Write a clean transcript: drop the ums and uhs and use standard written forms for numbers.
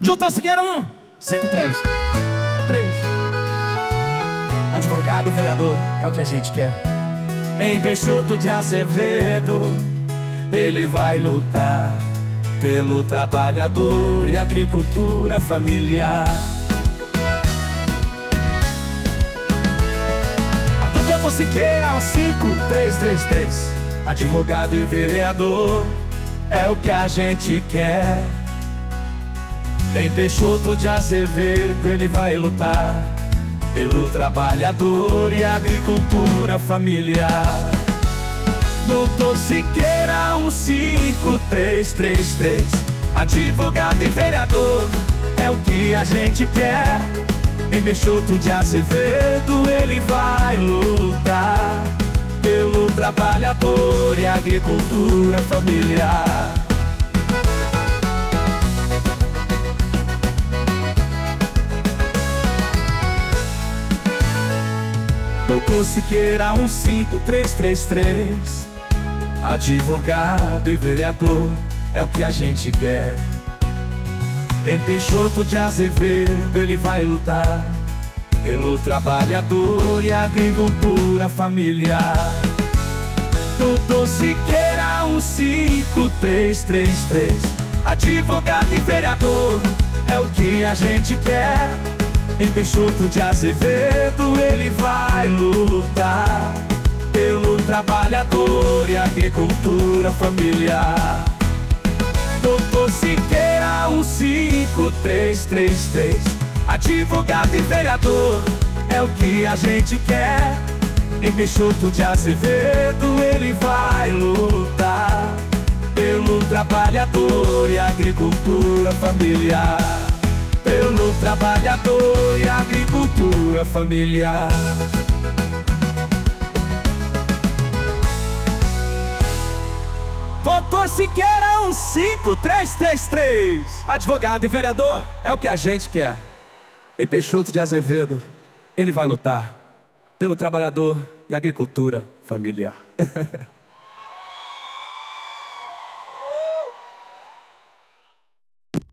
Juntou-se que era 153 3. Advogado, vereador, é o que a gente quer. Em Peixoto de Azevedo, ele vai lutar pelo trabalhador e agricultura familiar. Advogado Siqueira 5333. Advogado e vereador, é o que a gente quer. Em Peixoto de Azevedo, ele vai lutar pelo trabalhador e agricultura familiar. Doutor Siqueira 15333. Advogado e vereador, é o que a gente quer. Em Peixoto de Azevedo, ele vai lutar pelo trabalhador e agricultura familiar. Doutor Siqueira 15333. Advogado e vereador, é o que a gente quer. Em Peixoto de Azevedo, ele vai lutar pelo trabalhador e agricultura familiar. Doutor Siqueira 15333. Advogado e vereador, é o que a gente quer. Em Peixoto de Azevedo, ele vai lutar pelo trabalhador e agricultura familiar. Doutor Siqueira 15333. Advogado e vereador, é o que a gente quer. Em Peixoto de Azevedo, ele vai lutar pelo trabalhador e agricultura familiar. Pelo trabalhador e agricultura familiar. Doutor Siqueira 15333. Advogado e vereador, é o que a gente quer. Em Peixoto de Azevedo, ele vai lutar pelo trabalhador e agricultura familiar.